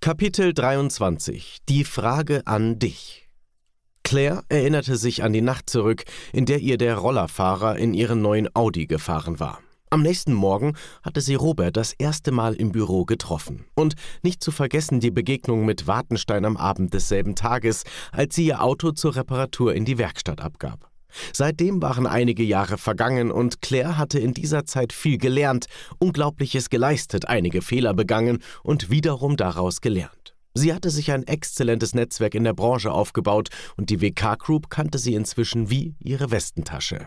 Kapitel 23 – Die Frage an dich. Claire erinnerte sich an die Nacht zurück, in der ihr der Rollerfahrer in ihren neuen Audi gefahren war. Am nächsten Morgen hatte sie Robert das erste Mal im Büro getroffen. Und nicht zu vergessen die Begegnung mit Watenstein am Abend desselben Tages, als sie ihr Auto zur Reparatur in die Werkstatt abgab. Seitdem waren einige Jahre vergangen und Claire hatte in dieser Zeit viel gelernt, Unglaubliches geleistet, einige Fehler begangen und wiederum daraus gelernt. Sie hatte sich ein exzellentes Netzwerk in der Branche aufgebaut und die WK Group kannte sie inzwischen wie ihre Westentasche.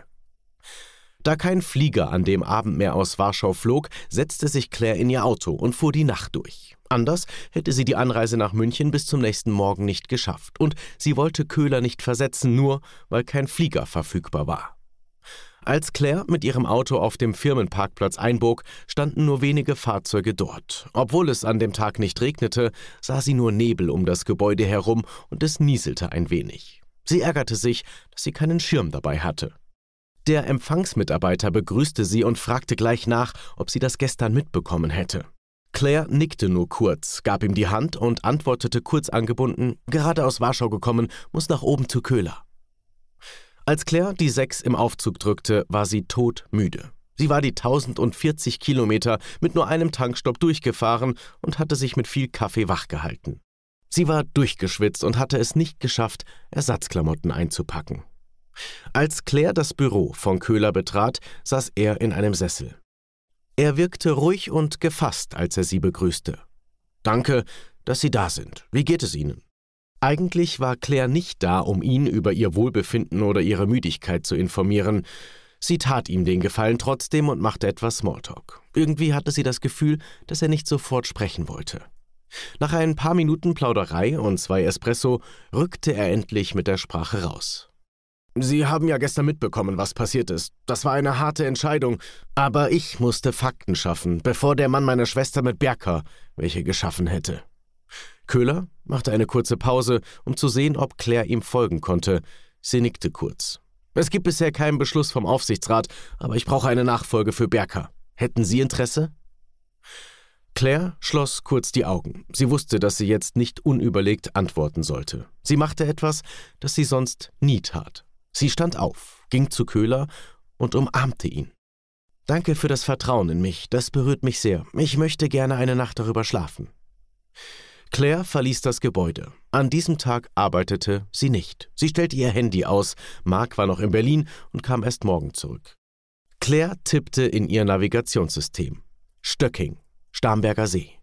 Da kein Flieger an dem Abend mehr aus Warschau flog, setzte sich Claire in ihr Auto und fuhr die Nacht durch. Anders hätte sie die Anreise nach München bis zum nächsten Morgen nicht geschafft. Und sie wollte Köhler nicht versetzen, nur weil kein Flieger verfügbar war. Als Claire mit ihrem Auto auf dem Firmenparkplatz einbog, standen nur wenige Fahrzeuge dort. Obwohl es an dem Tag nicht regnete, sah sie nur Nebel um das Gebäude herum und es nieselte ein wenig. Sie ärgerte sich, dass sie keinen Schirm dabei hatte. Der Empfangsmitarbeiter begrüßte sie und fragte gleich nach, ob sie das gestern mitbekommen hätte. Claire nickte nur kurz, gab ihm die Hand und antwortete kurz angebunden, gerade aus Warschau gekommen, muss nach oben zu Köhler. Als Claire die 6 im Aufzug drückte, war sie todmüde. Sie war die 1040 Kilometer mit nur einem Tankstopp durchgefahren und hatte sich mit viel Kaffee wachgehalten. Sie war durchgeschwitzt und hatte es nicht geschafft, Ersatzklamotten einzupacken. Als Claire das Büro von Köhler betrat, saß er in einem Sessel. Er wirkte ruhig und gefasst, als er sie begrüßte. »Danke, dass Sie da sind. Wie geht es Ihnen?« Eigentlich war Claire nicht da, um ihn über ihr Wohlbefinden oder ihre Müdigkeit zu informieren. Sie tat ihm den Gefallen trotzdem und machte etwas Smalltalk. Irgendwie hatte sie das Gefühl, dass er nicht sofort sprechen wollte. Nach ein paar Minuten Plauderei und 2 Espresso rückte er endlich mit der Sprache raus. »Sie haben ja gestern mitbekommen, was passiert ist. Das war eine harte Entscheidung. Aber ich musste Fakten schaffen, bevor der Mann meiner Schwester mit Berka welche geschaffen hätte.« Köhler machte eine kurze Pause, um zu sehen, ob Claire ihm folgen konnte. Sie nickte kurz. »Es gibt bisher keinen Beschluss vom Aufsichtsrat, aber ich brauche eine Nachfolge für Berka. Hätten Sie Interesse?« Claire schloss kurz die Augen. Sie wusste, dass sie jetzt nicht unüberlegt antworten sollte. Sie machte etwas, das sie sonst nie tat. Sie stand auf, ging zu Köhler und umarmte ihn. »Danke für das Vertrauen in mich, das berührt mich sehr. Ich möchte gerne eine Nacht darüber schlafen.« Claire verließ das Gebäude. An diesem Tag arbeitete sie nicht. Sie stellte ihr Handy aus. Mark war noch in Berlin und kam erst morgen zurück. Claire tippte in ihr Navigationssystem. Stöcking, Starnberger See.